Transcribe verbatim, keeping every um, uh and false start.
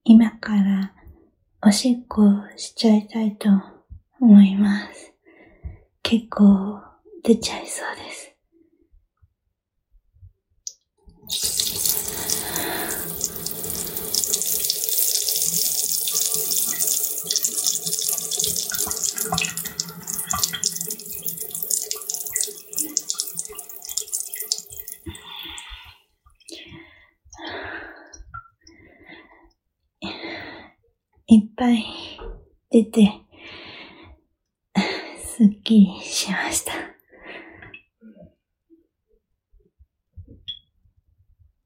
今からおしっこしちゃいたいと思います。結構出ちゃいそうです。いっぱい出て、すっきりしました。